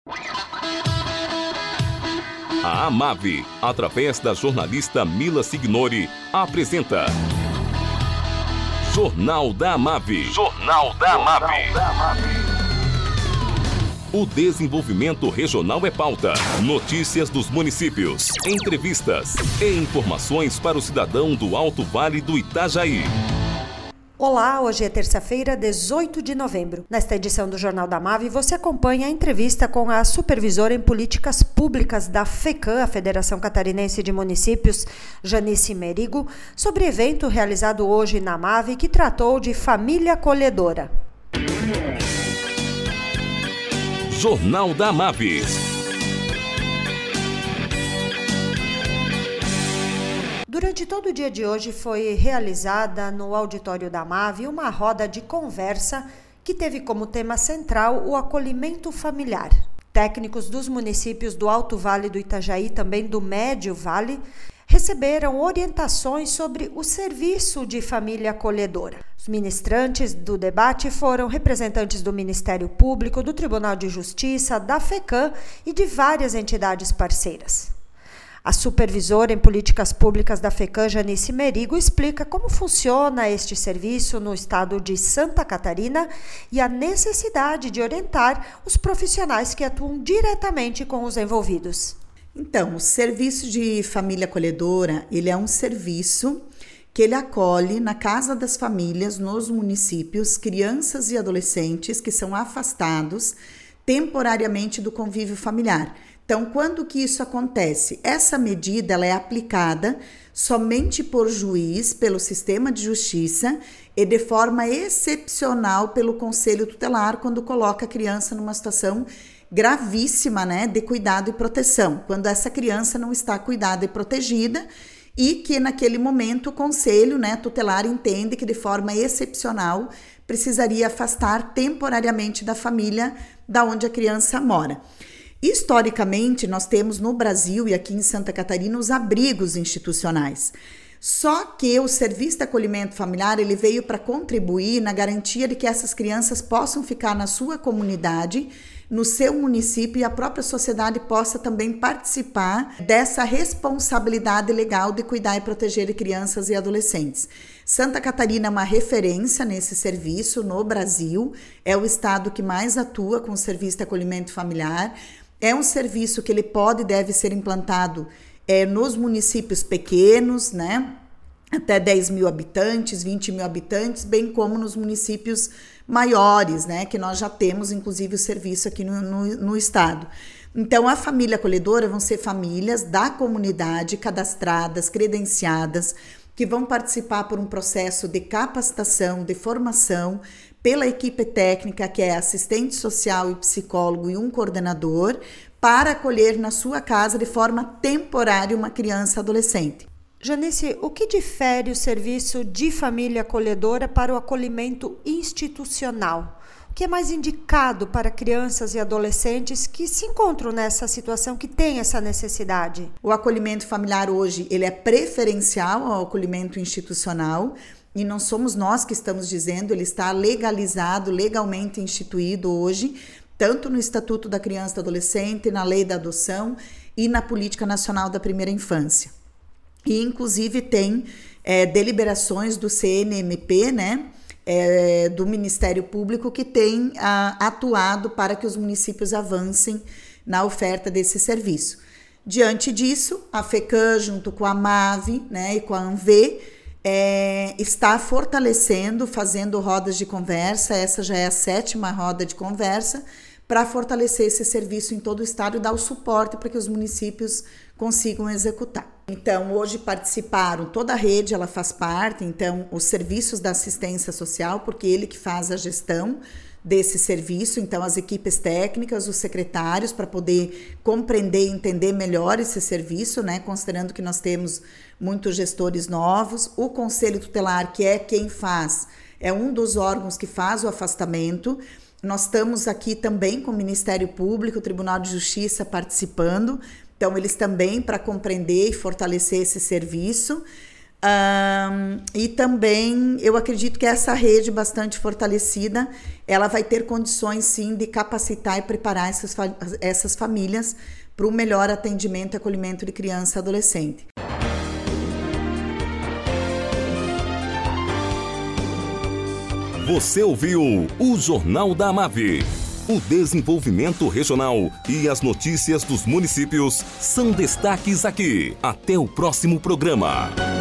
A AMAV, através da jornalista Mila Signori, apresenta Jornal da AMAV. Jornal da AMAV. O desenvolvimento regional é pauta. Notícias dos municípios, entrevistas e informações para o cidadão do Alto Vale do Itajaí. Olá, hoje é terça-feira, 18 de novembro. Nesta edição do Jornal da AMAV, você acompanha a entrevista com a supervisora em políticas públicas da FECAM, a Federação Catarinense de Municípios, Janice Merigo, sobre evento realizado hoje na AMAV que tratou de família acolhedora. Jornal da AMAV. Durante todo o dia de hoje foi realizada no auditório da AMAV uma roda de conversa que teve como tema central o acolhimento familiar. Técnicos dos municípios do Alto Vale do Itajaí, também do Médio Vale, receberam orientações sobre o serviço de família acolhedora. Os ministrantes do debate foram representantes do Ministério Público, do Tribunal de Justiça, da FECAM e de várias entidades parceiras. A supervisora em políticas públicas da FECAM, Janice Merigo, explica como funciona este serviço no estado de Santa Catarina e a necessidade de orientar os profissionais que atuam diretamente com os envolvidos. Então, o serviço de família acolhedora, ele é um serviço que ele acolhe na casa das famílias, nos municípios, crianças e adolescentes que são afastados temporariamente do convívio familiar. Então, quando que isso acontece? Essa medida ela é aplicada somente por juiz, pelo sistema de justiça e de forma excepcional pelo Conselho Tutelar, quando coloca a criança numa situação gravíssima, de cuidado e proteção, quando essa criança não está cuidada e protegida e que naquele momento o Conselho Tutelar entende que de forma excepcional precisaria afastar temporariamente da família da onde a criança mora. Historicamente, nós temos no Brasil e aqui em Santa Catarina os abrigos institucionais. Só que o serviço de acolhimento familiar ele veio para contribuir na garantia de que essas crianças possam ficar na sua comunidade, no seu município e a própria sociedade possa também participar dessa responsabilidade legal de cuidar e proteger de crianças e adolescentes. Santa Catarina é uma referência nesse serviço no Brasil, é o estado que mais atua com o serviço de acolhimento familiar. É um serviço que ele pode e deve ser implantado nos municípios pequenos, até 10 mil habitantes, 20 mil habitantes, bem como nos municípios maiores, que nós já temos, inclusive, o serviço aqui no estado. Então, a família acolhedora vão ser famílias da comunidade cadastradas, credenciadas, que vão participar por um processo de capacitação, de formação, pela equipe técnica, que é assistente social e psicólogo e um coordenador, para acolher na sua casa de forma temporária uma criança adolescente. Janice, o que difere o serviço de família acolhedora para o acolhimento institucional? O que é mais indicado para crianças e adolescentes que se encontram nessa situação, que tem essa necessidade? O acolhimento familiar hoje ele é preferencial ao acolhimento institucional, e não somos nós que estamos dizendo, ele está legalizado, legalmente instituído hoje, tanto no Estatuto da Criança e do Adolescente, na Lei da Adoção e na Política Nacional da Primeira Infância. E, inclusive, tem deliberações do CNMP, do Ministério Público, que tem atuado para que os municípios avancem na oferta desse serviço. Diante disso, a FECAM, junto com a AMAV e com a ANV, está fortalecendo, fazendo rodas de conversa. Essa já é a 7ª roda de conversa para fortalecer esse serviço em todo o estado e dar o suporte para que os municípios consigam executar. Então, hoje participaram, toda a rede ela faz parte, então, os serviços da assistência social, porque ele que faz a gestão desse serviço, então as equipes técnicas, os secretários, para poder compreender e entender melhor esse serviço, considerando que nós temos muitos gestores novos, o Conselho Tutelar, que é quem faz, é um dos órgãos que faz o afastamento. Nós estamos aqui também com o Ministério Público, o Tribunal de Justiça participando, então eles também para compreender e fortalecer esse serviço. E também eu acredito que essa rede bastante fortalecida, ela vai ter condições sim de capacitar e preparar essas famílias para o melhor atendimento e acolhimento de criança e adolescente. Você ouviu o Jornal da AMAV. O desenvolvimento regional e as notícias dos municípios são destaques aqui. Até o próximo programa.